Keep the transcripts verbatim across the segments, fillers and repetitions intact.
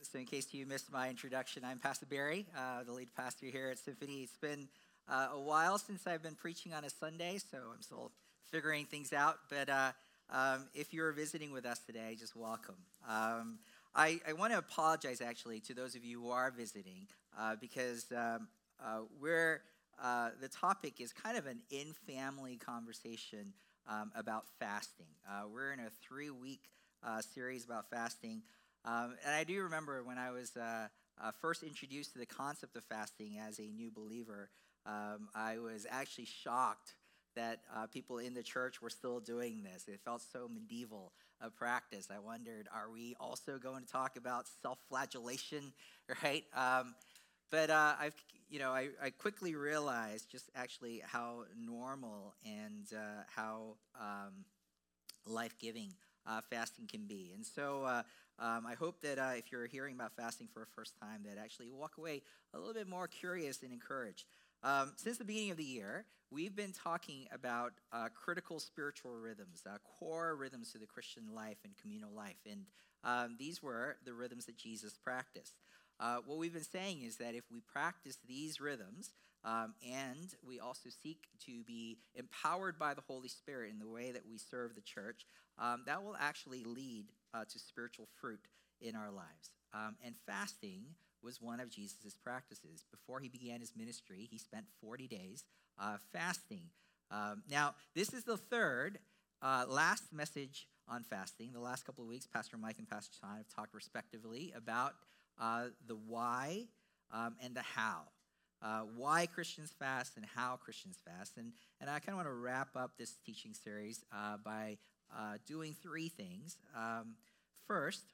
so in case you missed my introduction, I'm Pastor Barry, uh, the lead pastor here at Symphony. It's been uh, a while since I've been preaching on a Sunday, so I'm still figuring things out. But uh, um, if you're visiting with us today, just welcome. Um, I, I want to apologize, actually, to those of you who are visiting, uh, because um, uh, we're uh, the topic is kind of an in-family conversation um, about fasting. Uh, we're in a three-week uh, series about fasting. Um, and I do remember when I was uh, uh, first introduced to the concept of fasting as a new believer, um, I was actually shocked that uh, people in the church were still doing this. It felt so medieval a practice. I wondered, are we also going to talk about self-flagellation, right? Um, but uh, I've, you know, I, I quickly realized just actually how normal and uh, how um, life-giving uh, fasting can be. And so uh, um, I hope that uh, if you're hearing about fasting for a first time, that actually you walk away a little bit more curious and encouraged. Um, since the beginning of the year, we've been talking about uh, critical spiritual rhythms, uh, core rhythms to the Christian life and communal life. And um, these were the rhythms that Jesus practiced. Uh, what we've been saying is that if we practice these rhythms, um, and we also seek to be empowered by the Holy Spirit in the way that we serve the church, um, that will actually lead uh, to spiritual fruit in our lives. Um, and fasting was one of Jesus' practices. Before he began his ministry, he spent forty days uh, fasting. Um, now, this is the third uh, last message on fasting. The last couple of weeks, Pastor Mike and Pastor Sean have talked respectively about uh, the why um, and the how. Uh, why Christians fast and how Christians fast. And, and I kind of want to wrap up this teaching series uh, by uh, doing three things. Um, first,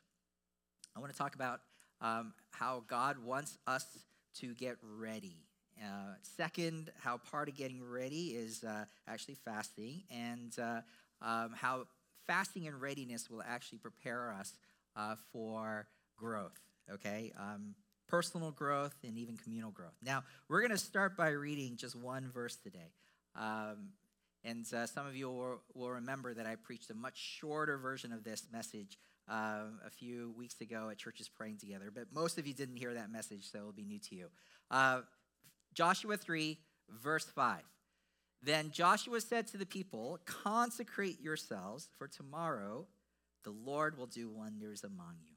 I want to talk about um, how God wants us to get ready. Uh, second, how part of getting ready is uh, actually fasting, and uh, um, how fasting and readiness will actually prepare us uh, for growth, okay? Um, personal growth and even communal growth. Now, we're going to start by reading just one verse today. Um, and uh, some of you will, will remember that I preached a much shorter version of this message uh, a few weeks ago at Churches Praying Together, but most of you didn't hear that message, so it'll be new to you. Uh, Joshua three, verse five. Then Joshua said to the people, "Consecrate yourselves, for tomorrow the Lord will do wonders among you."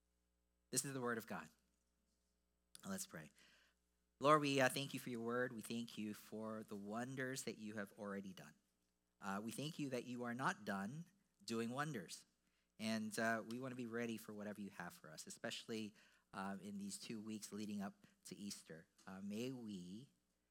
This is the word of God. Let's pray. Lord, we uh, thank you for your word. We thank you for the wonders that you have already done. Uh, we thank you that you are not done doing wonders. And uh, we want to be ready for whatever you have for us, especially uh, in these two weeks leading up to Easter. Uh, may we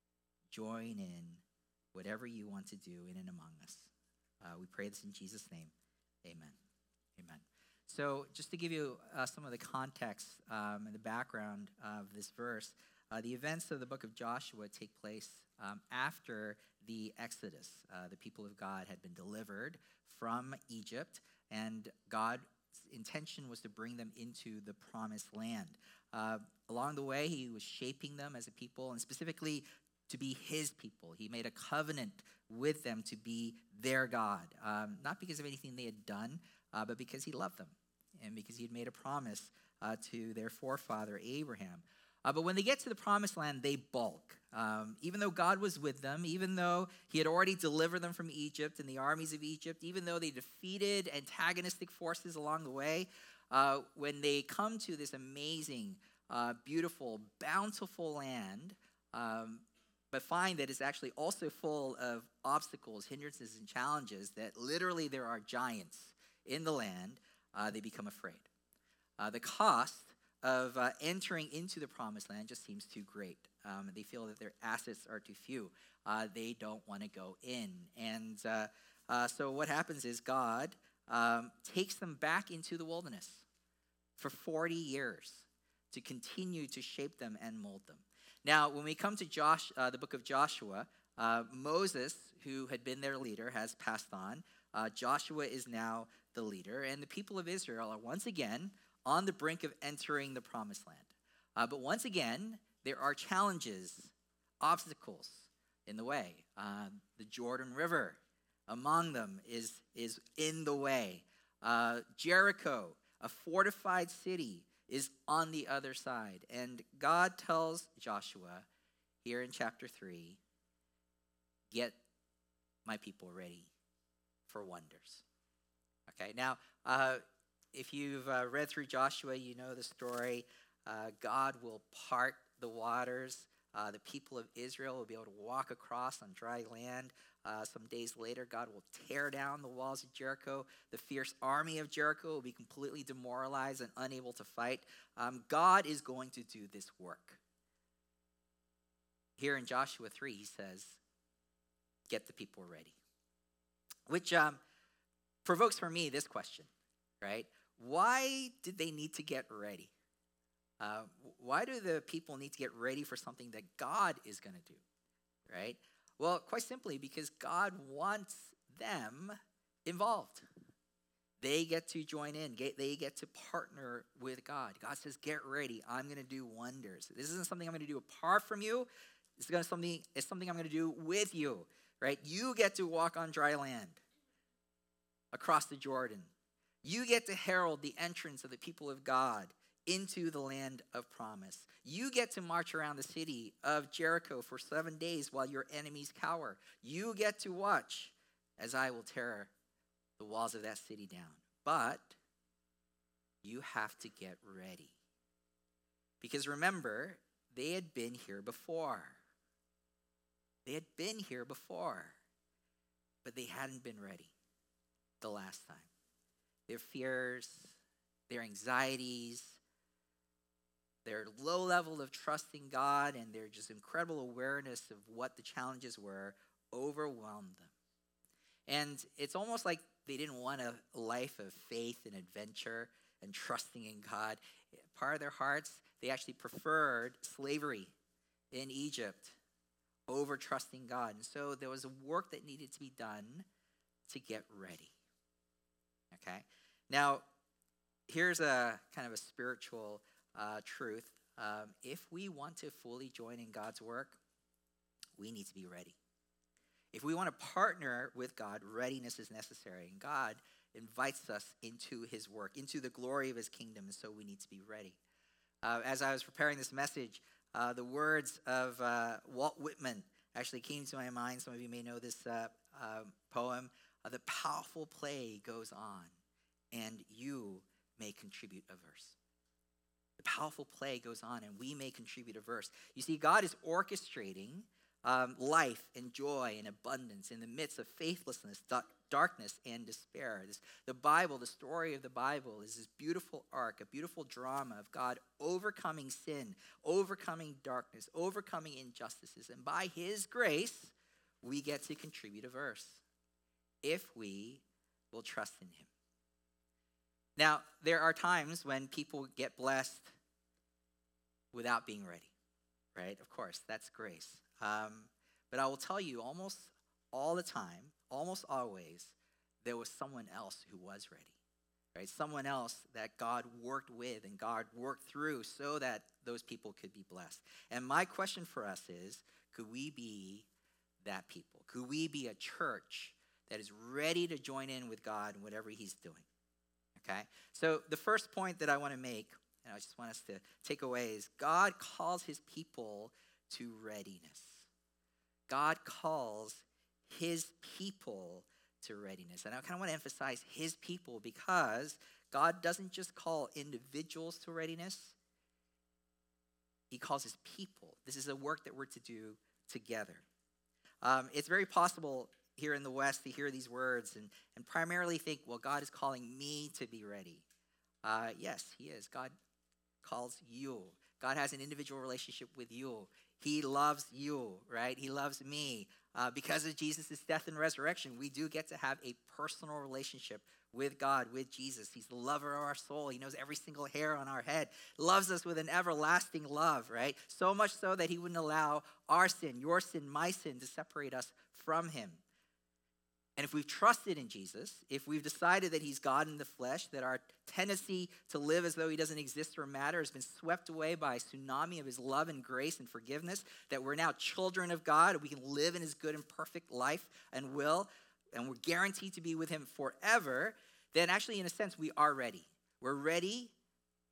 join in whatever you want to do in and among us. Uh, we pray this in Jesus' name. Amen. Amen. So just to give you uh, some of the context um, and the background of this verse, uh, the events of the book of Joshua take place um, after the Exodus. Uh, the people of God had been delivered from Egypt, and God's intention was to bring them into the promised land. Uh, along the way, he was shaping them as a people, and specifically to be his people. He made a covenant with them to be their God, um, not because of anything they had done, Uh, but because he loved them and because he had made a promise uh, to their forefather, Abraham. Uh, but when they get to the promised land, they balk. Um, even though God was with them, even though he had already delivered them from Egypt and the armies of Egypt, even though they defeated antagonistic forces along the way, uh, when they come to this amazing, uh, beautiful, bountiful land, um, but find that it's actually also full of obstacles, hindrances, and challenges, that literally there are giants in the land, uh, they become afraid. Uh, the cost of uh, entering into the promised land just seems too great. Um, they feel that their assets are too few. Uh, they don't want to go in. And uh, uh, so what happens is God um, takes them back into the wilderness for forty years to continue to shape them and mold them. Now, when we come to Josh, uh, the book of Joshua, uh, Moses, who had been their leader, has passed on. Uh, Joshua is now the leader, and the people of Israel are once again on the brink of entering the promised land. Uh, but once again, there are challenges, obstacles in the way. Uh, the Jordan River among them is, is in the way. Uh, Jericho, a fortified city, is on the other side. And God tells Joshua here in chapter three, get my people ready for wonders. Okay, now, uh, if you've uh, read through Joshua, you know the story. Uh, God will part the waters. Uh, the people of Israel will be able to walk across on dry land. Uh, some days later, God will tear down the walls of Jericho. The fierce army of Jericho will be completely demoralized and unable to fight. Um, God is going to do this work. Here in Joshua three, he says, get the people ready. Which um, provokes for me this question, right? Why did they need to get ready? Uh, why do the people need to get ready for something that God is going to do, right? Well, quite simply because God wants them involved. They get to join in. They get to partner with God. God says, get ready. I'm going to do wonders. This isn't something I'm going to do apart from you. This is going to something, it's something I'm going to do with you, right? You get to walk on dry land across the Jordan. You get to herald the entrance of the people of God into the land of promise. You get to march around the city of Jericho for seven days while your enemies cower. You get to watch as I will tear the walls of that city down. But you have to get ready. Because remember, they had been here before. They had been here before, but they hadn't been ready the last time. Their fears, their anxieties, their low level of trusting God, and their just incredible awareness of what the challenges were overwhelmed them. And it's almost like they didn't want a life of faith and adventure and trusting in God. Part of their hearts, they actually preferred slavery in Egypt over trusting God. And so there was a work that needed to be done to get ready. Okay? Now, here's a kind of a spiritual uh, truth. Um, if we want to fully join in God's work, we need to be ready. If we want to partner with God, readiness is necessary. And God invites us into his work, into the glory of his kingdom, and so we need to be ready. Uh, as I was preparing this message, uh, the words of uh, Walt Whitman actually came to my mind. Some of you may know this uh, uh, poem. Uh, the powerful play goes on, and you may contribute a verse. The powerful play goes on, and we may contribute a verse. You see, God is orchestrating um, life and joy and abundance in the midst of faithlessness, da- darkness, and despair. This, the Bible, the story of the Bible, is this beautiful arc, a beautiful drama of God overcoming sin, overcoming darkness, overcoming injustices. And by his grace, we get to contribute a verse if we will trust in him. Now, there are times when people get blessed without being ready, right? Of course, that's grace. Um, but I will tell you, almost all the time, almost always, there was someone else who was ready, right? Someone else that God worked with and God worked through so that those people could be blessed. And my question for us is, could we be that people? Could we be a church that is ready to join in with God in whatever he's doing? Okay, so the first point that I want to make, and I just want us to take away, is God calls his people to readiness. God calls his people to readiness. And I kind of want to emphasize his people because God doesn't just call individuals to readiness. He calls his people. This is a work that we're to do together. Um, it's very possible here in the West to hear these words and, and primarily think, well, God is calling me to be ready. Uh, yes, he is. God calls you. God has an individual relationship with you. He loves you, right? He loves me. Uh, because of Jesus' death and resurrection, we do get to have a personal relationship with God, with Jesus. He's the lover of our soul. He knows every single hair on our head. Loves us with an everlasting love, right? So much so that he wouldn't allow our sin, your sin, my sin, to separate us from him. And if we've trusted in Jesus, if we've decided that he's God in the flesh, that our tendency to live as though he doesn't exist or matter has been swept away by a tsunami of his love and grace and forgiveness, that we're now children of God, we can live in his good and perfect life and will, and we're guaranteed to be with him forever, then actually, in a sense, we are ready. We're ready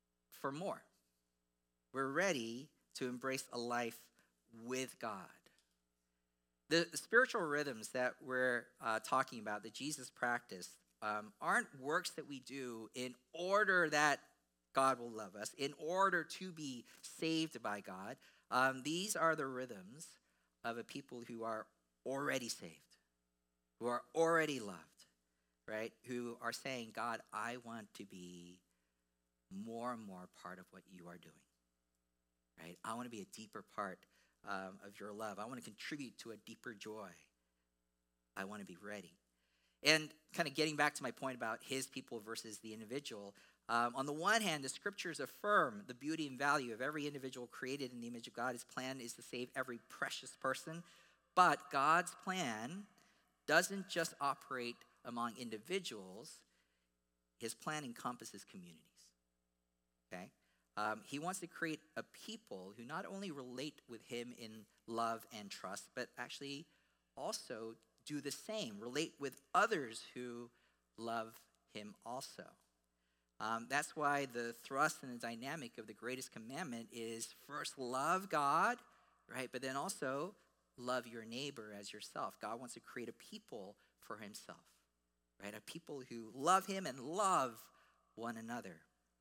for more. We're ready to embrace a life with God. The spiritual rhythms that we're uh, talking about, that Jesus practiced, um, aren't works that we do in order that God will love us, in order to be saved by God. Um, these are the rhythms of a people who are already saved, who are already loved, right? Who are saying, God, I want to be more and more part of what you are doing, right? I want to be a deeper part um, of your love. I want to contribute to a deeper joy. I want to be ready. And kind of getting back to my point about his people versus the individual, um, on the one hand, the scriptures affirm the beauty and value of every individual created in the image of God. His plan is to save every precious person. But God's plan doesn't just operate among individuals. His plan encompasses communities, okay? Um, he wants to create a people who not only relate with him in love and trust, but actually also do the same, relate with others who love him also. Um, that's why the thrust and the dynamic of the greatest commandment is first love God, right? But then also love your neighbor as yourself. God wants to create a people for himself, right? A people who love him and love one another.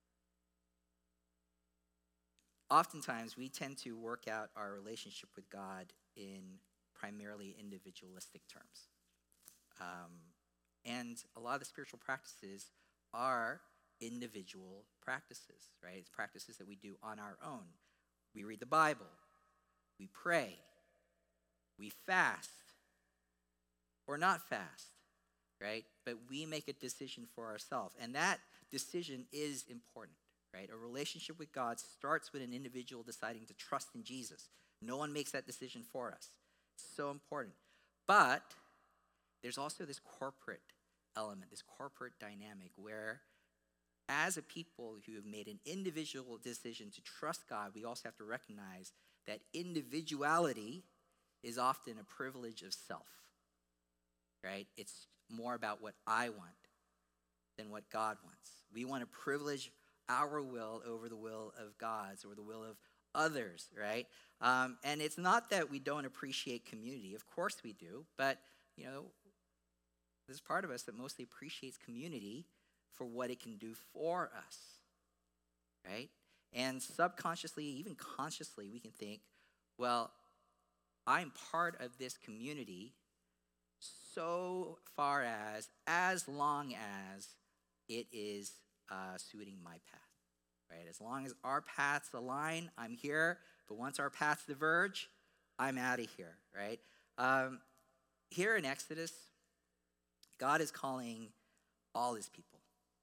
Oftentimes, we tend to work out our relationship with God in primarily individualistic terms. Um, and a lot of the spiritual practices are individual practices, right? It's practices that we do on our own. We read the Bible. We pray. We fast. Or not fast, right? But we make a decision for ourselves. And that decision is important, right? A relationship with God starts with an individual deciding to trust in Jesus. No one makes that decision for us. It's so important. But there's also this corporate element, this corporate dynamic where as a people who have made an individual decision to trust God, we also have to recognize that individuality is often a privilege of self, right? It's more about what I want than what God wants. We want to privilege our will over the will of God's or the will of others, right? Um, and it's not that we don't appreciate community. Of course we do. But, you know, there's part of us that mostly appreciates community for what it can do for us, right? And subconsciously, even consciously, we can think, well, I'm part of this community so far as, as long as it is uh, suiting my path, right? As long as our paths align, I'm here. But once our paths diverge, I'm out of here, right? Um, here in Exodus, God is calling all his people.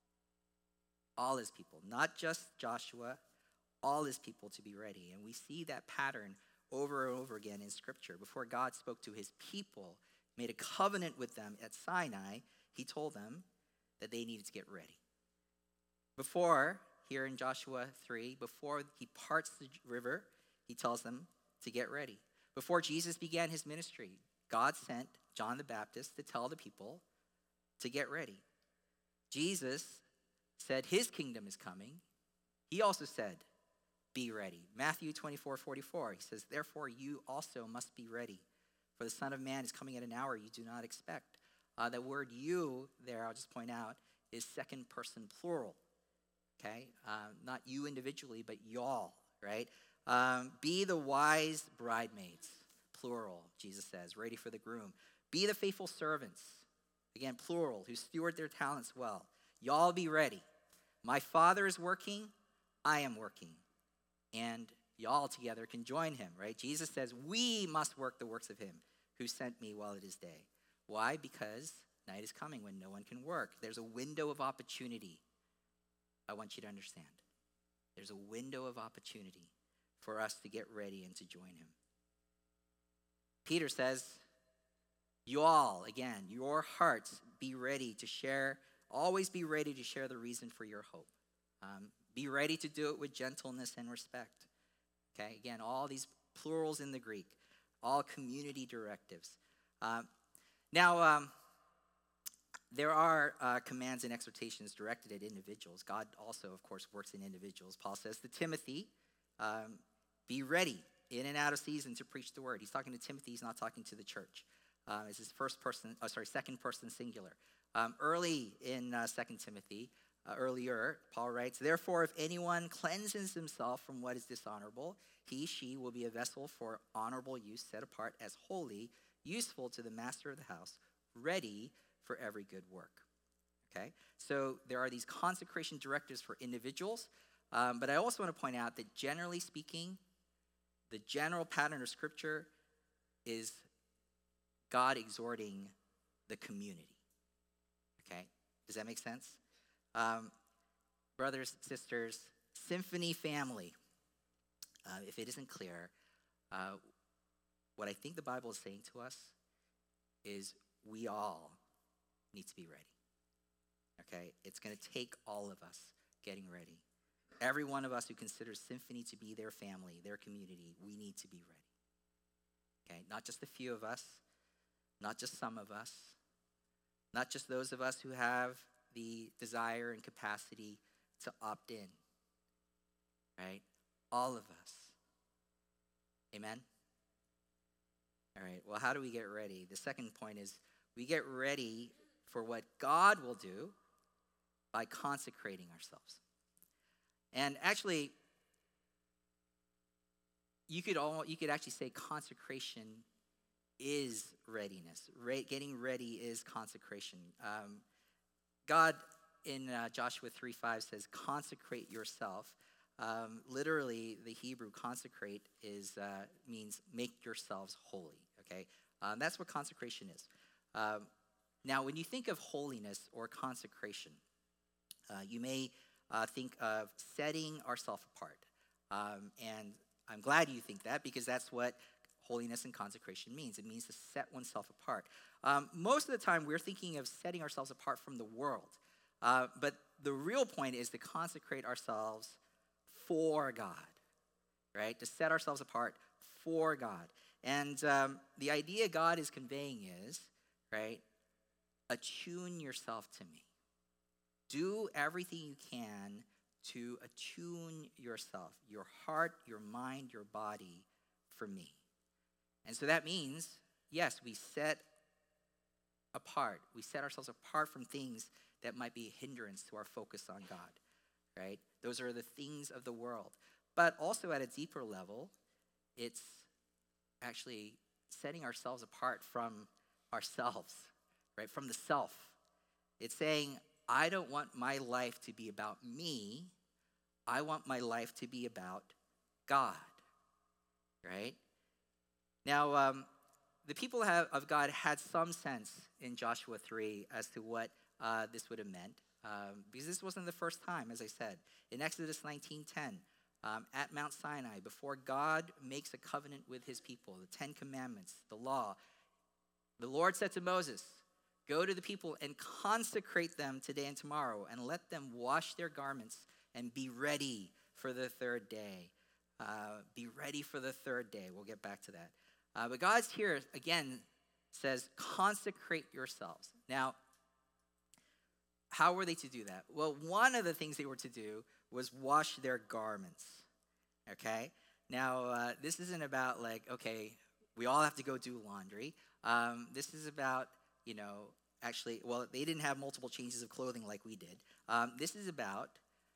All his people, not just Joshua, all his people to be ready. And we see that pattern over and over again in Scripture. Before God spoke to his people, made a covenant with them at Sinai, he told them that they needed to get ready. Before, here in Joshua three, before he parts the river, he tells them to get ready. Before Jesus began his ministry, God sent John the Baptist to tell the people to get ready. Jesus said his kingdom is coming. He also said, be ready. Matthew twenty-four forty-four, he says, therefore you also must be ready, for the Son of Man is coming at an hour you do not expect. Uh, the word you there, I'll just point out, is second person plural, okay? Uh, not you individually, but y'all, right? Um, be the wise bridemaids, plural, Jesus says, ready for the groom. Be the faithful servants, again, plural, who steward their talents well. Y'all be ready. My Father is working, I am working. And y'all together can join him, right? Jesus says, we must work the works of him who sent me while it is day. Why? Because night is coming when no one can work. There's a window of opportunity. I want you to understand. There's a window of opportunity for us to get ready and to join him. Peter says, you all, again, your hearts be ready to share, always be ready to share the reason for your hope. Um, be ready to do it with gentleness and respect. Okay, again, all these plurals in the Greek, all community directives. Um, now, um, There are uh, commands and exhortations directed at individuals. God also, of course, works in individuals. Paul says to Timothy, um, be ready in and out of season to preach the word. He's talking to Timothy. He's not talking to the church. Uh, it's his first person, oh, sorry, second person singular. Um, early in uh, Second Timothy, uh, earlier, Paul writes, therefore, if anyone cleanses himself from what is dishonorable, he, she will be a vessel for honorable use, set apart as holy, useful to the master of the house, ready for every good work. Okay? So there are these consecration directives for individuals, um, but I also want to point out that generally speaking, the general pattern of Scripture is God exhorting the community. Okay? Does that make sense? Um, brothers, sisters, Symphony family, uh, if it isn't clear, uh, what I think the Bible is saying to us is we all need to be ready. Okay? It's going to take all of us getting ready. Every one of us who considers Symphony to be their family, their community, we need to be ready. Okay? Not just a few of us, not just some of us, not just those of us who have the desire and capacity to opt in. Right? All of us. Amen? All right, well, how do we get ready? The second point is we get ready for what God will do by consecrating ourselves. And actually, you could all you could actually say consecration is readiness. Re- getting ready is consecration. Um, God in uh, Joshua three five says, consecrate yourself. Um, literally, the Hebrew consecrate is uh, means make yourselves holy. Okay, um, that's what consecration is. Um, now, when you think of holiness or consecration, uh, you may uh, think of setting ourselves apart. Um, and I'm glad you think that, because that's what holiness and consecration means. It means to set oneself apart. Um, most of the time, we're thinking of setting ourselves apart from the world. Uh, but the real point is to consecrate ourselves for God, right? To set ourselves apart for God. And um, the idea God is conveying is, right, attune yourself to me. Do everything you can to attune yourself, your heart, your mind, your body for me. And so that means, yes, we set apart. We set ourselves apart from things that might be a hindrance to our focus on God, right? Those are the things of the world. But also at a deeper level, it's actually setting ourselves apart from ourselves, right? From the self. It's saying, I don't want my life to be about me. I want my life to be about God, right? Now, um, the people have, of God had some sense in Joshua three as to what uh, this would have meant, um, because this wasn't the first time, as I said. In Exodus nineteen ten, um, at Mount Sinai, before God makes a covenant with his people, the Ten Commandments, the law, the Lord said to Moses, go to the people and consecrate them today and tomorrow, and let them wash their garments and be ready for the third day. Uh, be ready for the third day. We'll get back to that. Uh, but God's here, again, says, consecrate yourselves. Now, how were they to do that? Well, one of the things they were to do was wash their garments, okay? Now, uh, this isn't about like, okay, we all have to go do laundry. Um, this is about, you know, actually, well, they didn't have multiple changes of clothing like we did. Um, this is about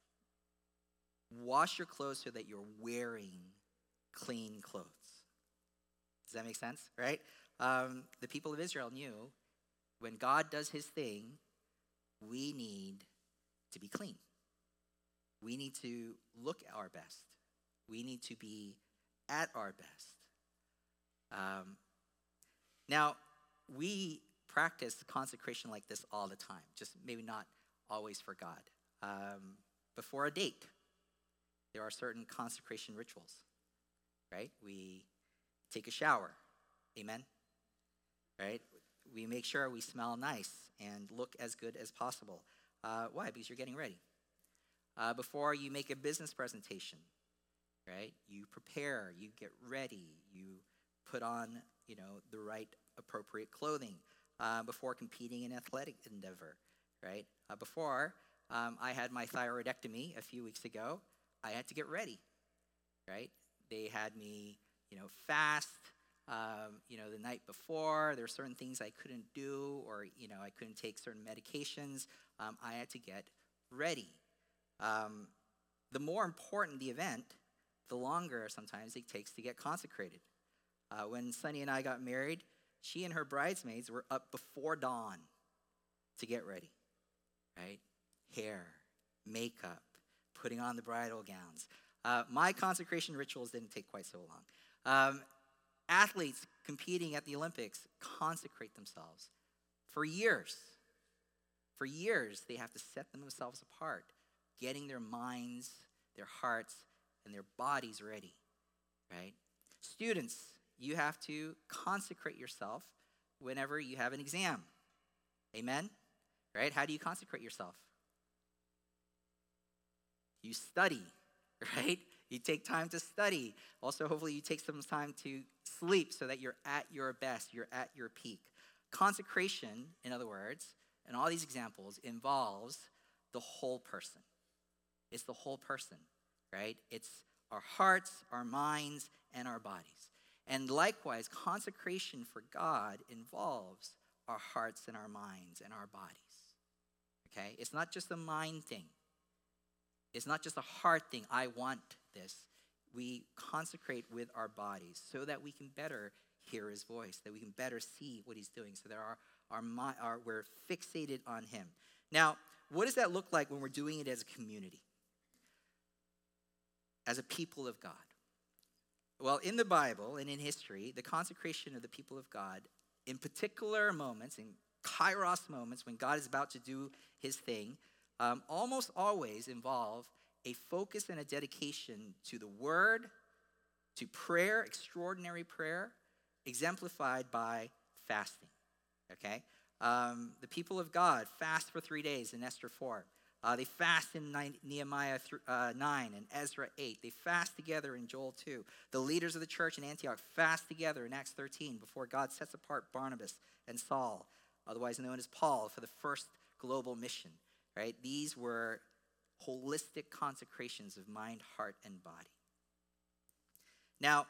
wash your clothes so that you're wearing clean clothes. Does that make sense, right? Um, the people of Israel knew when God does his thing, we need to be clean. We need to look our best. We need to be at our best. Um, now, we practice consecration like this all the time, just maybe not always for God. Um, before a date, there are certain consecration rituals, right? We take a shower, amen? Right? We make sure we smell nice and look as good as possible. Uh, why? Because you're getting ready. Uh, before you make a business presentation, right? You prepare, you get ready, you put on, you know, the right appropriate clothing. uh, before competing in athletic endeavor, right? Uh, before um, I had my thyroidectomy a few weeks ago, I had to get ready, right? They had me, you know, fast, um, you know, the night before. There were certain things I couldn't do, or, you know, I couldn't take certain medications. Um, I had to get ready. Um, the more important the event, the longer sometimes it takes to get consecrated. Uh, when Sunny and I got married, she and her bridesmaids were up before dawn to get ready, right? Hair, makeup, putting on the bridal gowns. Uh, my consecration rituals didn't take quite so long. Um, athletes competing at the Olympics consecrate themselves for years. For years, they have to set themselves apart, getting their minds, their hearts, and their bodies ready, right? Students, you have to consecrate yourself whenever you have an exam. Amen? Right? How do you consecrate yourself? You study, right? You take time to study. Also, hopefully you take some time to sleep so that you're at your best, you're at your peak. Consecration, in other words, and all these examples, involves the whole person. It's the whole person, right? It's our hearts, our minds, and our bodies. And likewise, consecration for God involves our hearts and our minds and our bodies, okay? It's not just a mind thing. It's not just a heart thing. I want this. We consecrate with our bodies so that we can better hear his voice, that we can better see what he's doing, so that our, our, our we're fixated on him. Now, what does that look like when we're doing it as a community, as a people of God? Well, in the Bible and in history, the consecration of the people of God, in particular moments, in kairos moments when God is about to do his thing, um, almost always involve a focus and a dedication to the word, to prayer, extraordinary prayer, exemplified by fasting, okay? Um, the people of God fast for three days in Esther four. Uh, they fast in Nehemiah nine and Ezra eight. They fast together in Joel two. The leaders of the church in Antioch fast together in Acts thirteen before God sets apart Barnabas and Saul, otherwise known as Paul, for the first global mission, right? These were holistic consecrations of mind, heart, and body. Now,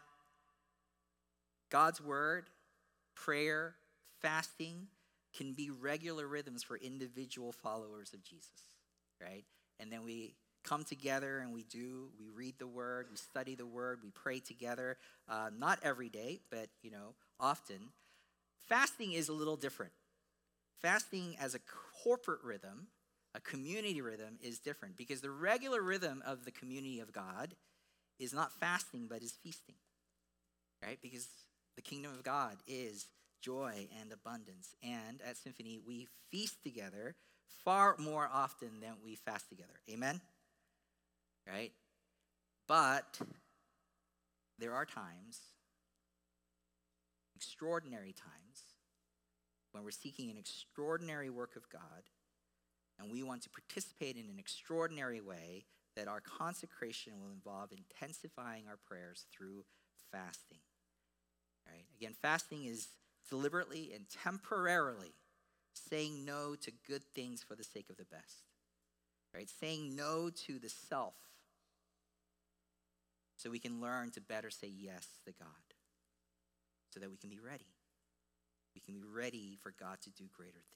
God's word, prayer, fasting can be regular rhythms for individual followers of Jesus, right? And then we come together and we do, we read the word, we study the word, we pray together. Uh, not every day, but, you know, often. Fasting is a little different. Fasting as a corporate rhythm, a community rhythm, is different because the regular rhythm of the community of God is not fasting, but is feasting, right? Because the kingdom of God is joy and abundance. And at Symphony, we feast together far more often than we fast together. Amen? Right? But there are times, extraordinary times, when we're seeking an extraordinary work of God, and we want to participate in an extraordinary way, that our consecration will involve intensifying our prayers through fasting. Right? Again, fasting is deliberately and temporarily saying no to good things for the sake of the best. Right? Saying no to the self so we can learn to better say yes to God, so that we can be ready. We can be ready for God to do greater things.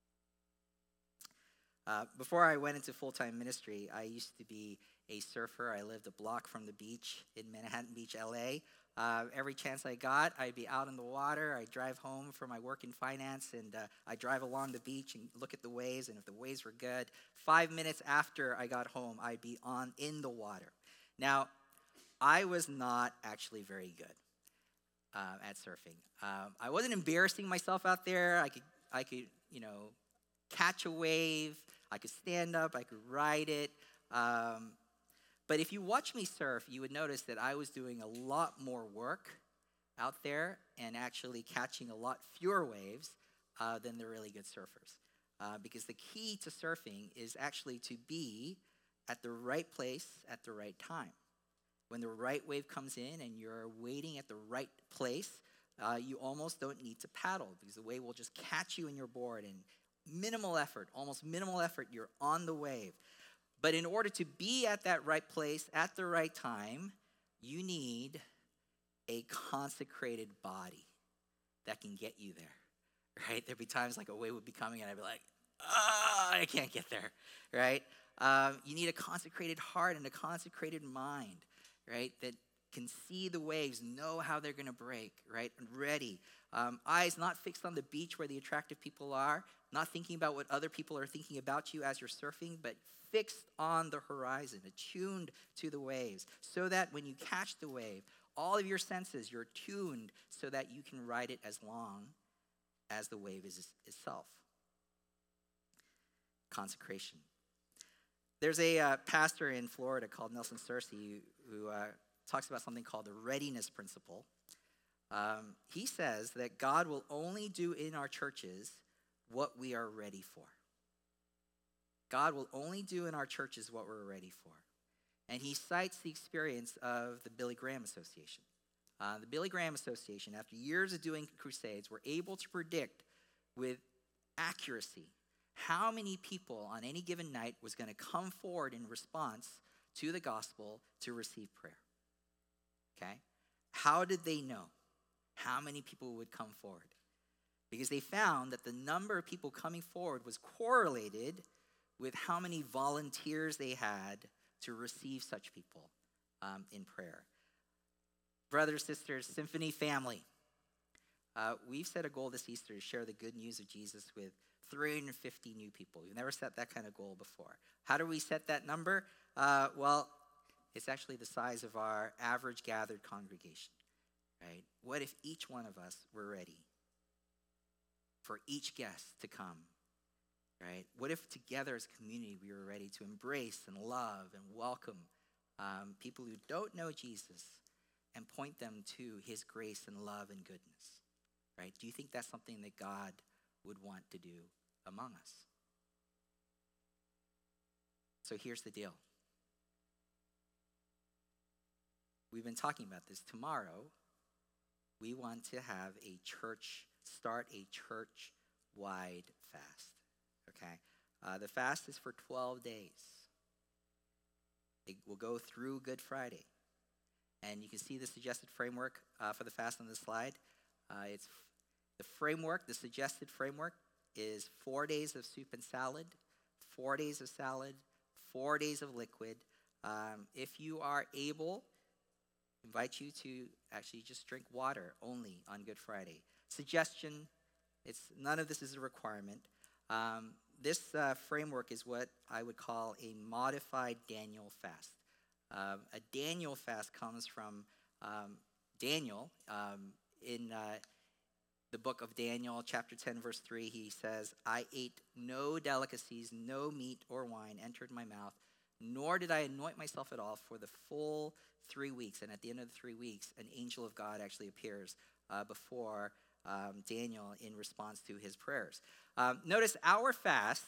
Uh, before I went into full-time ministry, I used to be a surfer. I lived a block from the beach in Manhattan Beach, L A. Uh, every chance I got, I'd be out in the water. I'd drive home for my work in finance, and uh, I'd drive along the beach and look at the waves, and if the waves were good, five minutes after I got home, I'd be on in the water. Now, I was not actually very good uh, at surfing. Um, I wasn't embarrassing myself out there. I could, I could, you know, catch a wave. I could stand up. I could ride it. Um, but if you watch me surf, you would notice that I was doing a lot more work out there and actually catching a lot fewer waves uh, than the really good surfers. Uh, because the key to surfing is actually to be at the right place at the right time. When the right wave comes in and you're waiting at the right place, uh, you almost don't need to paddle because the wave will just catch you in your board and minimal effort, almost minimal effort, you're on the wave. But in order to be at that right place at the right time, you need a consecrated body that can get you there, right? There'd be times like a wave would be coming and I'd be like, ah, I can't get there, right? Um, you need a consecrated heart and a consecrated mind, right? That can see the waves, know how they're going to break, right? And ready. Um, eyes not fixed on the beach where the attractive people are, not thinking about what other people are thinking about you as you're surfing, but fixed on the horizon, attuned to the waves, so that when you catch the wave, all of your senses, you're tuned so that you can ride it as long as the wave is itself. Consecration. There's a uh, pastor in Florida called Nelson Searcy who, who uh, talks about something called the readiness principle. Um, he says that God will only do in our churches what we are ready for. God will only do in our churches what we're ready for. And he cites the experience of the Billy Graham Association. Uh, the Billy Graham Association, after years of doing crusades, were able to predict with accuracy how many people on any given night was going to come forward in response to the gospel to receive prayer. Okay? How did they know how many people would come forward? Because they found that the number of people coming forward was correlated with how many volunteers they had to receive such people um, in prayer. Brothers, sisters, Symphony family, uh, we've set a goal this Easter to share the good news of Jesus with three hundred fifty new people. We've never set that kind of goal before. How do we set that number? Uh, well, it's actually the size of our average gathered congregation, right? What if each one of us were ready for each guest to come, right? What if together as a community we were ready to embrace and love and welcome um, people who don't know Jesus and point them to his grace and love and goodness, right? Do you think that's something that God would want to do among us? So here's the deal. We've been talking about this. Tomorrow, we want to have a church, start a church-wide fast, okay? Uh, the fast is for twelve days. It will go through Good Friday. And you can see the suggested framework uh, for the fast on this slide. Uh, it's the framework, the suggested framework is four days of soup and salad, four days of salad, four days of liquid. Um, if you are able, invite you to actually just drink water only on Good Friday. Suggestion, it's none of this is a requirement. Um, this uh, framework is what I would call a modified Daniel fast. Um, a Daniel fast comes from um, Daniel. Um, in uh, the book of Daniel, chapter ten, verse three, he says, I ate no delicacies, no meat or wine entered my mouth, nor did I anoint myself at all for the full three weeks. And at the end of the three weeks, an angel of God actually appears uh, before um, Daniel in response to his prayers. Um, notice our fast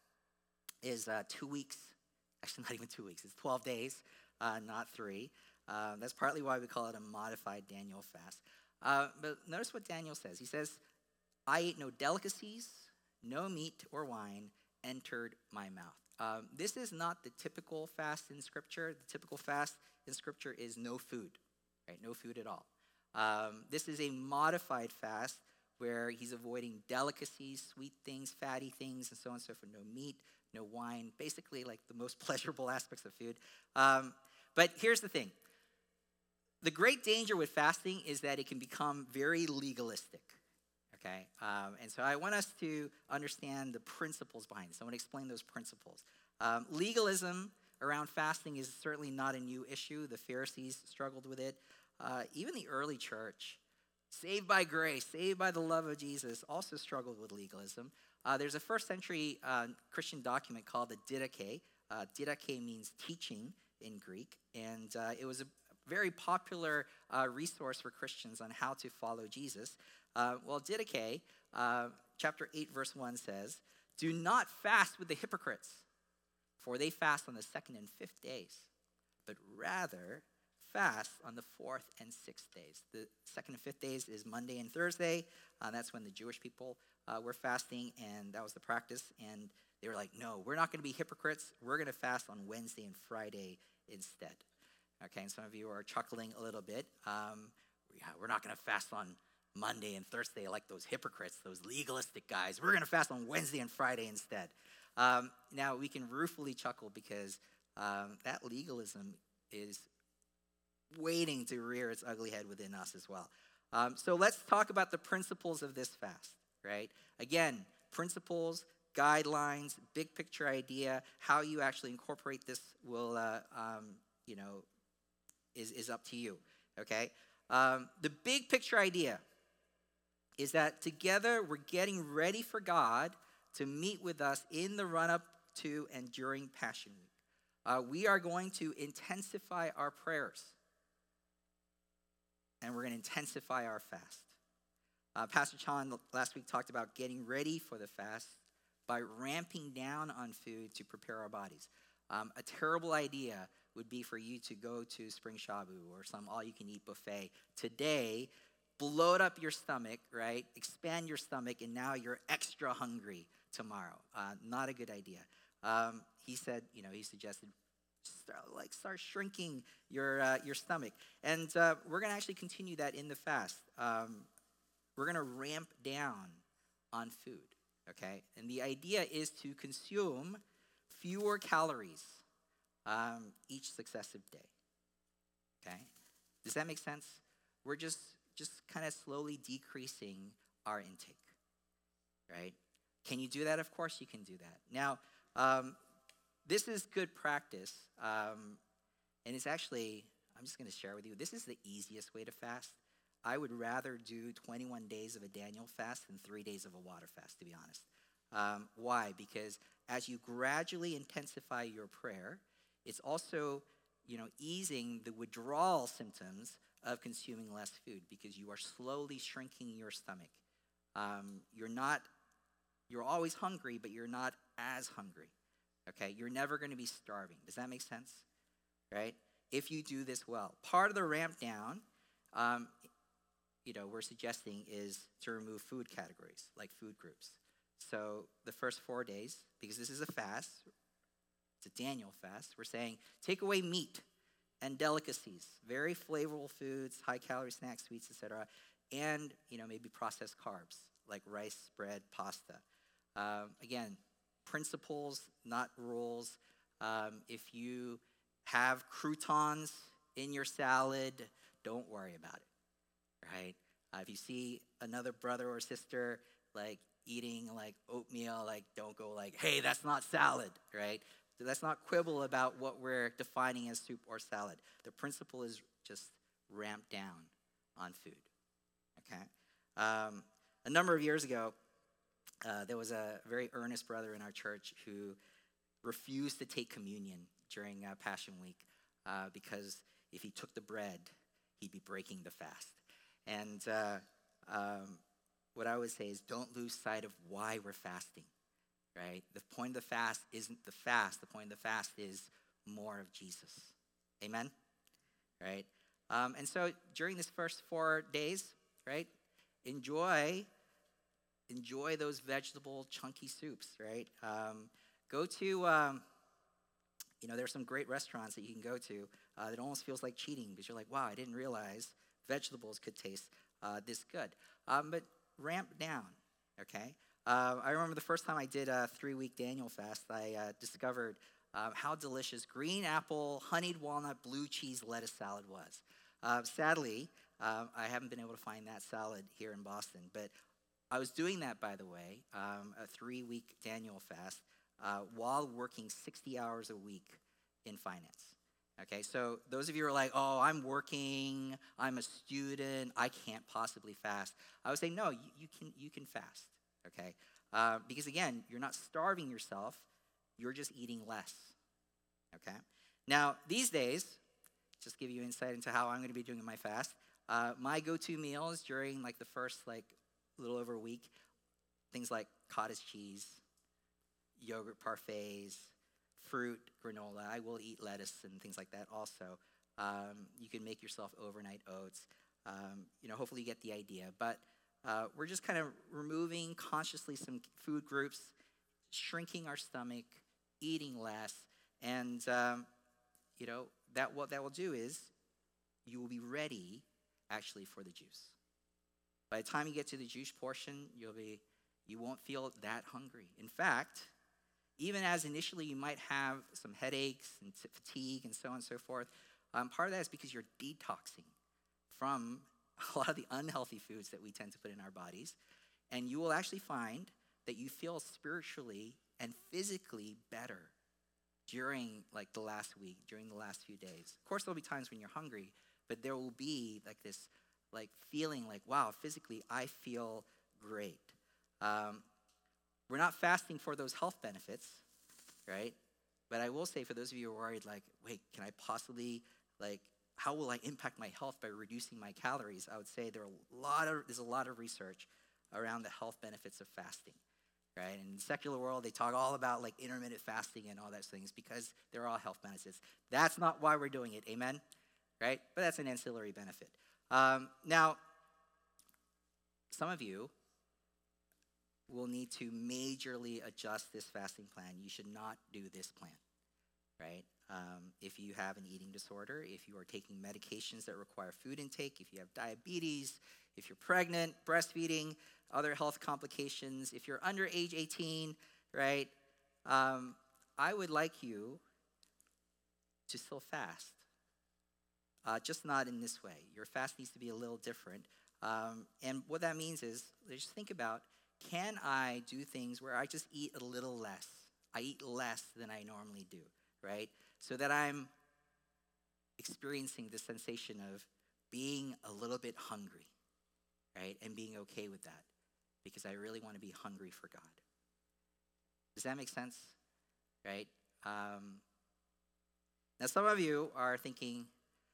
is uh, two weeks, actually not even two weeks, it's twelve days. Uh, not three. Um, that's partly why we call it a modified Daniel fast. Uh, but notice what Daniel says. He says, I ate no delicacies, no meat or wine entered my mouth. Um, this is not the typical fast in Scripture. The typical fast in Scripture is no food, right? No food at all. Um, this is a modified fast where he's avoiding delicacies, sweet things, fatty things, and so on and so forth. No meat, no wine, basically like the most pleasurable aspects of food. Um, but here's the thing. The great danger with fasting is that it can become very legalistic, okay? Um, and so I want us to understand the principles behind this. I want to explain those principles. Um, legalism around fasting is certainly not a new issue. The Pharisees struggled with it. Uh, even the early church, saved by grace, saved by the love of Jesus, also struggled with legalism. Uh, there's a first century uh, Christian document called the Didache. Uh, Didache means teaching in Greek, and uh, it was a very popular uh, resource for Christians on how to follow Jesus. Uh, well, Didache, uh, chapter eight, verse one says, do not fast with the hypocrites, for they fast on the second and fifth days, but rather fast on the fourth and sixth days. The second and fifth days is Monday and Thursday. Uh, that's when the Jewish people uh, were fasting, and that was the practice. And they were like, no, we're not going to be hypocrites. We're going to fast on Wednesday and Friday instead. Okay, and some of you are chuckling a little bit. Um, yeah, we're not going to fast on Monday and Thursday like those hypocrites, those legalistic guys. We're going to fast on Wednesday and Friday instead. Um, now, we can ruefully chuckle because um, that legalism is waiting to rear its ugly head within us as well. Um, so let's talk about the principles of this fast, right? Again, principles, guidelines, big picture idea, how you actually incorporate this will, uh, um, you know, is, is up to you, okay? Um, the big picture idea is that together we're getting ready for God to meet with us in the run-up to and during Passion Week. Uh, we are going to intensify our prayers, and we're going to intensify our fast. Uh, Pastor Chan last week talked about getting ready for the fast by ramping down on food to prepare our bodies. Um, a terrible idea would be for you to go to Spring Shabu or some all-you-can-eat buffet today, bloat up your stomach, right? Expand your stomach, and now you're extra hungry tomorrow. Uh, not a good idea. Um, he said, you know, he suggested, start, like, start shrinking your uh, your stomach. And uh, we're going to actually continue that in the fast. Um, we're going to ramp down on food, okay? And the idea is to consume fewer calories um, each successive day, okay? Does that make sense? We're just just kind of slowly decreasing our intake, right? Can you do that? Of course you can do that. Now, um, this is good practice, um, and it's actually, I'm just going to share with you, this is the easiest way to fast. I would rather do twenty-one days of a Daniel fast than three days of a water fast, to be honest. Um, why? Because as you gradually intensify your prayer, it's also, you know, easing the withdrawal symptoms of consuming less food because you are slowly shrinking your stomach. Um, you're not, you're always hungry, but you're not as hungry, okay? You're never going to be starving. Does that make sense, right? If you do this well. Part of the ramp down, um, you know, we're suggesting is to remove food categories, like food groups. So the first four days, because this is a fast, it's a Daniel fast, we're saying take away meat and delicacies, very flavorful foods, high-calorie snacks, sweets, et cetera, and, you know, maybe processed carbs like rice, bread, pasta. Um, again, principles, not rules. Um, if you have croutons in your salad, don't worry about it, right? Uh, if you see another brother or sister, like, eating, like, oatmeal, like, don't go like, hey, that's not salad, right? So let's not quibble about what we're defining as soup or salad. The principle is just ramp down on food, okay? Um, a number of years ago, uh, there was a very earnest brother in our church who refused to take communion during uh, Passion Week uh, because if he took the bread, he'd be breaking the fast. And uh, um, what I would say is don't lose sight of why we're fasting. Right? The point of the fast isn't the fast. The point of the fast is more of Jesus. Amen? Right? Um, and so during this first four days, right, enjoy, enjoy those vegetable chunky soups, right? Um, go to, um, you know, there's some great restaurants that you can go to uh, that almost feels like cheating because you're like, wow, I didn't realize vegetables could taste uh, this good. Um, but ramp down, okay? Uh, I remember the first time I did a three-week Daniel fast, I uh, discovered um, how delicious green apple, honeyed walnut, blue cheese lettuce salad was. Uh, sadly, uh, I haven't been able to find that salad here in Boston, but I was doing that, by the way, um, a three-week Daniel fast uh, while working sixty hours a week in finance. Okay, so those of you who are like, oh, I'm working, I'm a student, I can't possibly fast. I would say, no, you, you can you can fast. Okay, uh, because again, you're not starving yourself, you're just eating less, okay? Now, these days, just give you insight into how I'm going to be doing my fast, uh, my go-to meals during like the first like little over a week, things like cottage cheese, yogurt parfaits, fruit, granola. I will eat lettuce and things like that also. Um, you can make yourself overnight oats. Um, you know, hopefully you get the idea. But uh, we're just kind of removing consciously some food groups, shrinking our stomach, eating less, and um, you know that what that will do is you will be ready actually for the juice. By the time you get to the juice portion, you'll be you won't feel that hungry. In fact, even as initially you might have some headaches and fatigue and so on and so forth, um, part of that is because you're detoxing from a lot of the unhealthy foods that we tend to put in our bodies. And you will actually find that you feel spiritually and physically better during like the last week, during the last few days. Of course, there'll be times when you're hungry, but there will be like this like feeling like, wow, physically I feel great. Um, we're not fasting for those health benefits, right? But I will say for those of you who are worried, like, wait, can I possibly, like, how will I impact my health by reducing my calories? I would say there are a lot of, there's a lot of research around the health benefits of fasting, right? In the secular world, they talk all about like intermittent fasting and all those things because they're all health benefits. That's not why we're doing it, amen? Right? But that's an ancillary benefit. Um, now, some of you will need to majorly adjust this fasting plan. You should not do this plan, right? Um, if you have an eating disorder, if you are taking medications that require food intake, if you have diabetes, if you're pregnant, breastfeeding, other health complications, if you're under age eighteen, right? Um, I would like you to still fast, uh, just not in this way. Your fast needs to be a little different. Um, and what that means is, just think about, can I do things where I just eat a little less? I eat less than I normally do, right? So that I'm experiencing the sensation of being a little bit hungry, right? And being okay with that because I really want to be hungry for God. Does that make sense, right? Um, now, some of you are thinking,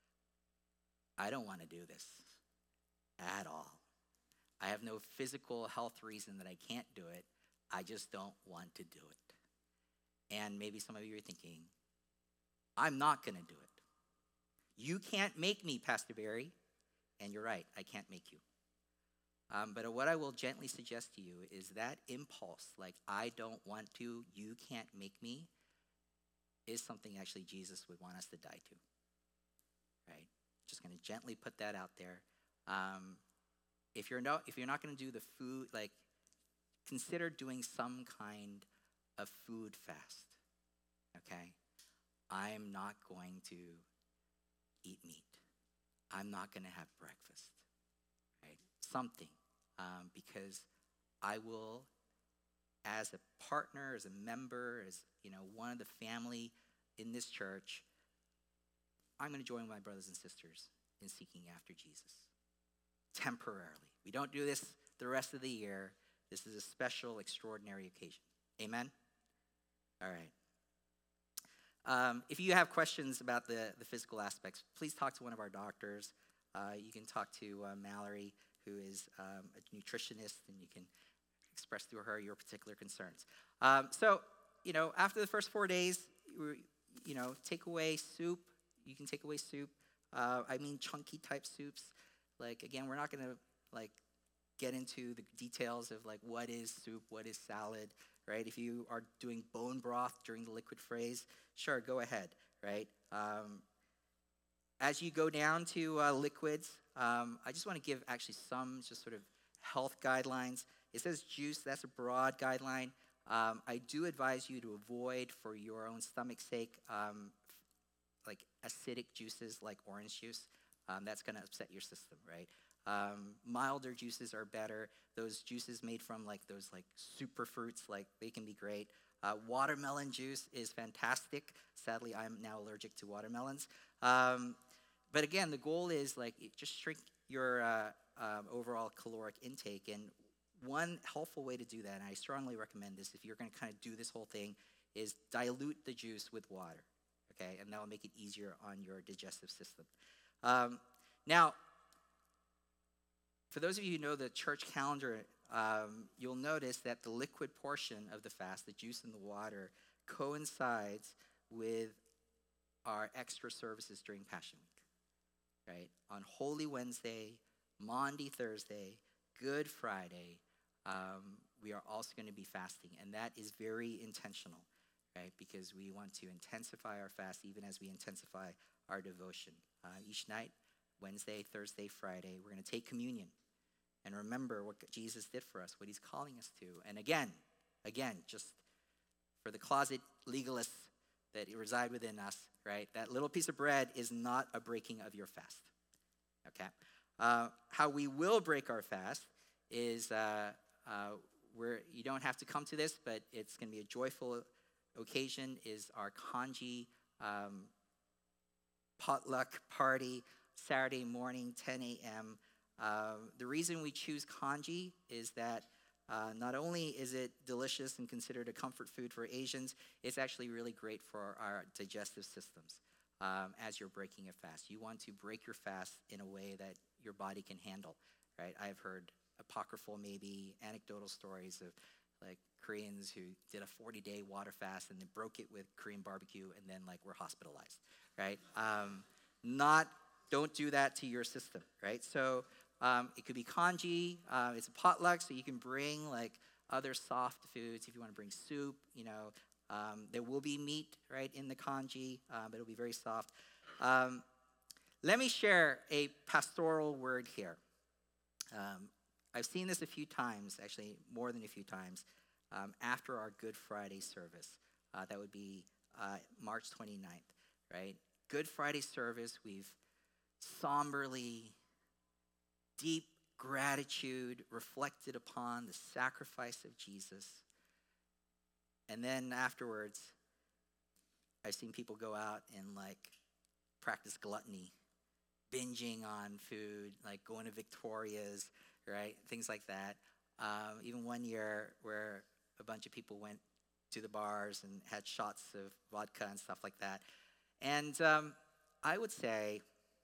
I don't want to do this at all. I have no physical health reason that I can't do it. I just don't want to do it. And maybe some of you are thinking, I'm not going to do it. You can't make me, Pastor Barry. And you're right, I can't make you. Um, but what I will gently suggest to you is that impulse, like I don't want to, you can't make me, is something actually Jesus would want us to die to. Right? Just going to gently put that out there. Um, If you're not, if you're not going to do the food, like, consider doing some kind of food fast, okay? I'm not going to eat meat. I'm not going to have breakfast, right? Something, um, because I will, as a partner, as a member, as, you know, one of the family in this church, I'm going to join my brothers and sisters in seeking after Jesus. Temporarily. We don't do this the rest of the year. This is a special, extraordinary occasion. Amen? All right. Um, if you have questions about the, the physical aspects, please talk to one of our doctors. Uh, you can talk to uh, Mallory, who is um, a nutritionist, and you can express through her your particular concerns. Um, so, you know, after the first four days, you, you know, take away soup. You can take away soup. Uh, I mean chunky type soups. Like, again, we're not going to, like, get into the details of, like, what is soup, what is salad, right? If you are doing bone broth during the liquid phase, sure, go ahead, right? Um, as you go down to uh, liquids, um, I just want to give actually some just sort of health guidelines. It says juice, that's a broad guideline. Um, I do advise you to avoid, for your own stomach's sake, um, like acidic juices like orange juice. Um, that's going to upset your system, right? Um, milder juices are better. Those juices made from like those like super fruits, like they can be great. Uh, watermelon juice is fantastic. Sadly, I'm now allergic to watermelons. Um, but again, the goal is like just shrink your uh, um, overall caloric intake. And one helpful way to do that, and I strongly recommend this if you're going to kind of do this whole thing, is dilute the juice with water, okay? And that will make it easier on your digestive system. Um, now, for those of you who know the church calendar, um, you'll notice that the liquid portion of the fast, the juice and the water, coincides with our extra services during Passion Week. on Holy Wednesday, Maundy Thursday, Good Friday, um, we are also going to be fasting. And that is very intentional, right? Because we want to intensify our fast even as we intensify our devotion. Uh, each night, Wednesday, Thursday, Friday, we're going to take communion and remember what Jesus did for us, what he's calling us to. And again, again, just for the closet legalists that reside within us, right? That little piece of bread is not a breaking of your fast, okay? Uh, how we will break our fast is uh, uh, where you don't have to come to this, but it's going to be a joyful occasion, is our kanji um, potluck party, Saturday morning, ten a.m. Uh, the reason we choose kanji is that uh, not only is it delicious and considered a comfort food for Asians, it's actually really great for our digestive systems um, as you're breaking a fast. You want to break your fast in a way that your body can handle, right? I've heard apocryphal, maybe anecdotal stories of like Koreans who did a forty-day water fast and they broke it with Korean barbecue and then like were hospitalized, right? Um, not, don't do that to your system, right? So um, it could be kanji. Uh, it's a potluck, so you can bring like other soft foods. If you want to bring soup, you know, um, there will be meat, right, in the kanji, uh, but it'll be very soft. Um, let me share a pastoral word here. Um, I've seen this a few times, actually more than a few times, um, after our Good Friday service. Uh, that would be uh, March twenty-ninth, right? Good Friday service, we've somberly, deep gratitude reflected upon the sacrifice of Jesus. And then afterwards, I've seen people go out and like practice gluttony, binging on food, like going to Victoria's, right? Things like that. Um, even one year where a bunch of people went to the bars and had shots of vodka and stuff like that. And um, I would say,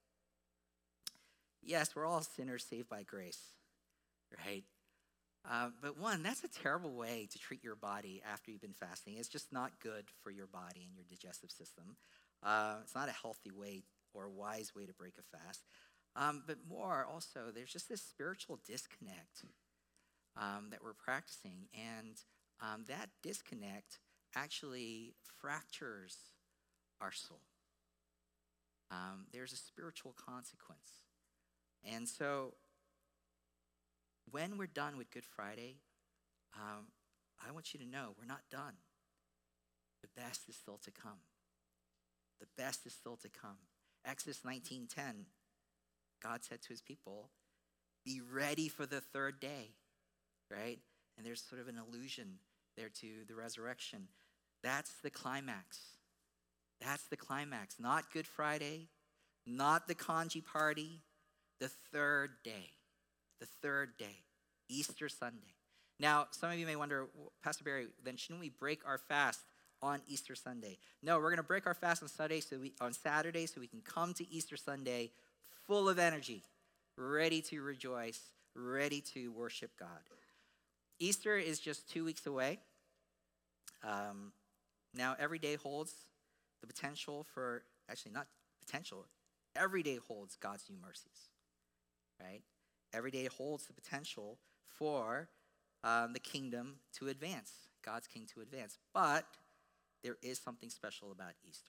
yes, we're all sinners saved by grace, right? Uh, but one, that's a terrible way to treat your body after you've been fasting. It's just not good for your body and your digestive system. Uh, it's not a healthy way or a wise way to break a fast. Um, but more also, there's just this spiritual disconnect um, that we're practicing. And um, that disconnect actually fractures our soul. Um, there's a spiritual consequence. And so when we're done with Good Friday, um, I want you to know we're not done. The best is still to come. The best is still to come. Exodus nineteen ten, God said to his people, be ready for the third day, right? And there's sort of an allusion there to the resurrection. That's the climax. That's the climax. Not Good Friday, not the kanji party, the third day. The third day, Easter Sunday. Now, some of you may wonder, Pastor Barry, then shouldn't we break our fast on Easter Sunday? No, we're going to break our fast on Sunday, so we on Saturday, so we can come to Easter Sunday full of energy, ready to rejoice, ready to worship God. Easter is just two weeks away. Um, now, every day holds the potential for, actually not potential, every day holds God's new mercies, right? Every day holds the potential for um, the kingdom to advance, God's king to advance. But there is something special about Easter.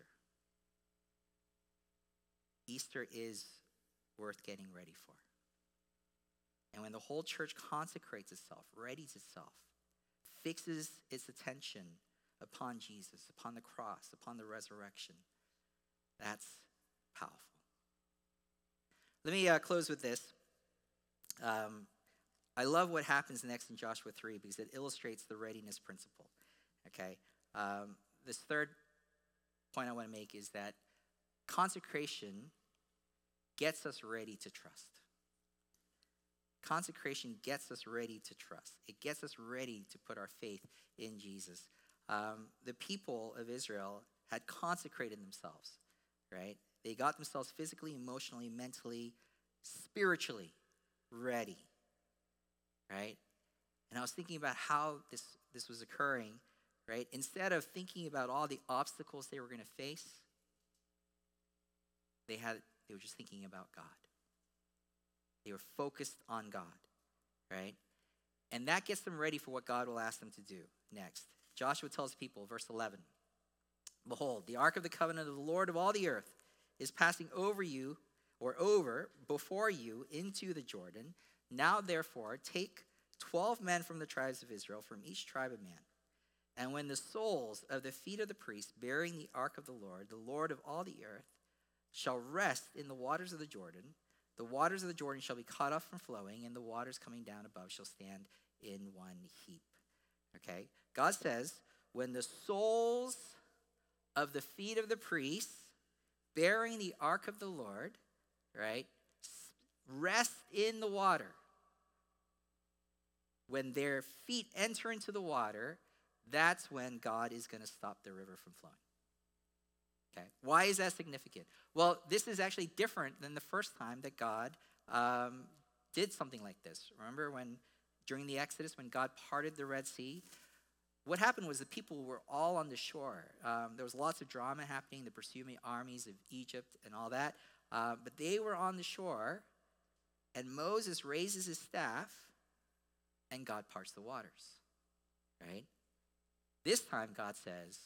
Easter is worth getting ready for. And when the whole church consecrates itself, readies itself, fixes its attention upon Jesus, upon the cross, upon the resurrection, that's powerful. Let me uh, close with this. Um, I love what happens next in Joshua three because it illustrates the readiness principle, okay? Um, this third point I want to make is that consecration gets us ready to trust. Consecration gets us ready to trust. It gets us ready to put our faith in Jesus. Um, the people of Israel had consecrated themselves, right? They got themselves physically, emotionally, mentally, spiritually ready, right? And I was thinking about how this, this was occurring, right? Instead of thinking about all the obstacles they were going to face, they had they were just thinking about God. They were focused on God, right? And that gets them ready for what God will ask them to do next. Joshua tells people, verse eleven, behold, the ark of the covenant of the Lord of all the earth is passing over you, or over before you into the Jordan. Now, therefore, take twelve men from the tribes of Israel, from each tribe a man. And when the soles of the feet of the priests bearing the ark of the Lord, the Lord of all the earth, shall rest in the waters of the Jordan, the waters of the Jordan shall be cut off from flowing, and the waters coming down above shall stand in one heap. Okay? God says, when the soles of the feet of the priests bearing the ark of the Lord, right, rest in the water, when their feet enter into the water, that's when God is going to stop the river from flowing. Okay, why is that significant? Well, this is actually different than the first time that God um, did something like this. Remember when, during the Exodus, when God parted the Red Sea? What happened was the people were all on the shore. Um, there was lots of drama happening, the pursuing armies of Egypt and all that. Uh, but they were on the shore, and Moses raises his staff, and God parts the waters, right? This time, God says,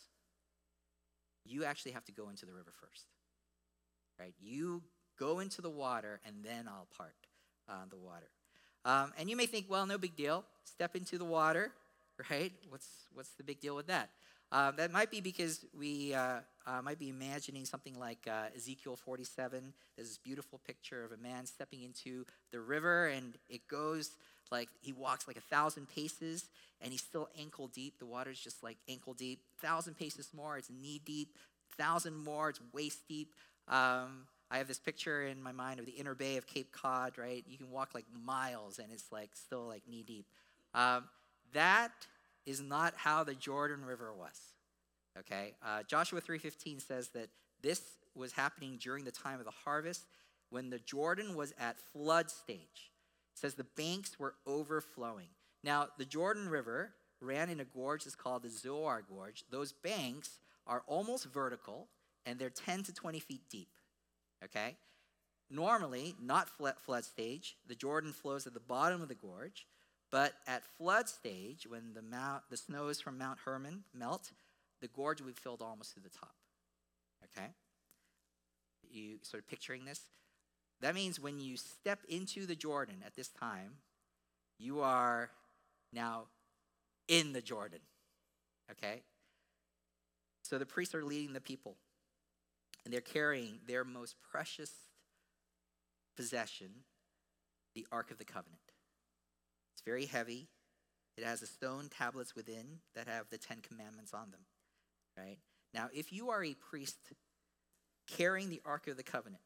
you actually have to go into the river first, right? You go into the water, and then I'll part uh, the water. Um, and you may think, well, no big deal. Step into the water, right? What's what's the big deal with that? Uh, that might be because we uh, uh, might be imagining something like uh, Ezekiel forty-seven. There's this beautiful picture of a man stepping into the river, and it goes like he walks like a thousand paces, and he's still ankle deep. The water's just like ankle deep. Thousand paces more, it's knee deep. Thousand more, it's waist deep. Um, I have this picture in my mind of the inner bay of Cape Cod, right? You can walk like miles, and it's like still like knee deep. Um, that is not how the Jordan River was, okay? Uh, Joshua three fifteen says that this was happening during the time of the harvest when the Jordan was at flood stage. It says the banks were overflowing. Now, the Jordan River ran in a gorge that's called the Zoar Gorge. Those banks are almost vertical, and they're ten to twenty feet deep, okay? Normally, not flood stage, the Jordan flows at the bottom of the gorge. But at flood stage, when the mount, the snows from Mount Hermon melt, the gorge will be filled almost to the top, okay? You sort of picturing this? That means when you step into the Jordan at this time, you are now in the Jordan, okay? So the priests are leading the people, and they're carrying their most precious possession, the Ark of the Covenant. It's very heavy. It has the stone tablets within that have the Ten Commandments on them, right? Now, if you are a priest carrying the Ark of the Covenant,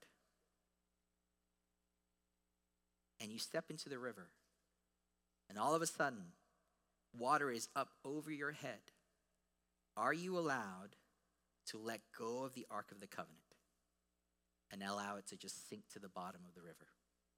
and you step into the river, and all of a sudden, water is up over your head, are you allowed to let go of the Ark of the Covenant and allow it to just sink to the bottom of the river?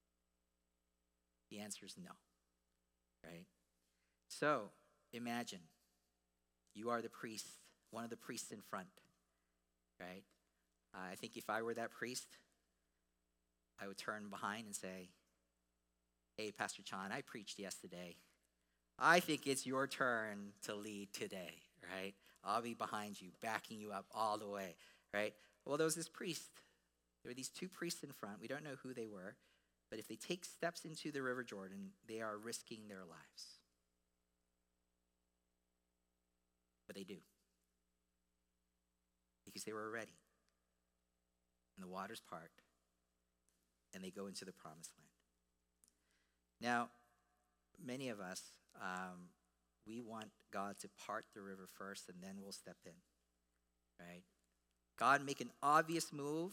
The answer is no. Right? So, imagine you are the priest, one of the priests in front, right? Uh, I think if I were that priest, I would turn behind and say, hey, Pastor Chan, I preached yesterday. I think it's your turn to lead today, right? I'll be behind you, backing you up all the way, right? Well, there was this priest. There were these two priests in front. We don't know who they were. But if they take steps into the River Jordan, they are risking their lives. But they do. Because they were ready. And the waters part. And they go into the promised land. Now, many of us, um, we want God to part the river first, and then we'll step in. Right? God, make an obvious move.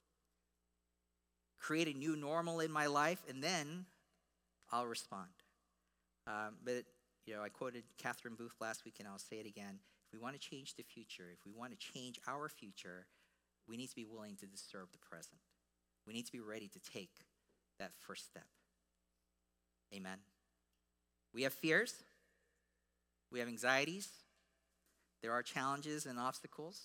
Create a new normal in my life, and then I'll respond. Um, but, you know, I quoted Catherine Booth last week, and I'll say it again. If we want to change the future, if we want to change our future, we need to be willing to disturb the present. We need to be ready to take that first step. Amen. We have fears. We have anxieties. There are challenges and obstacles.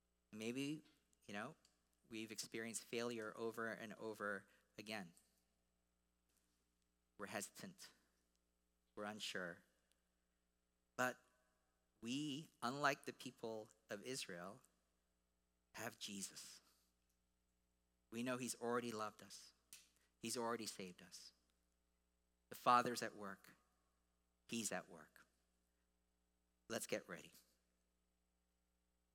Maybe, you know, we've experienced failure over and over again. we're hesitant, we're unsure. But we, unlike the people of Israel, have Jesus. We know he's already loved us. He's already saved us. The Father's at work. He's at work. Let's get ready.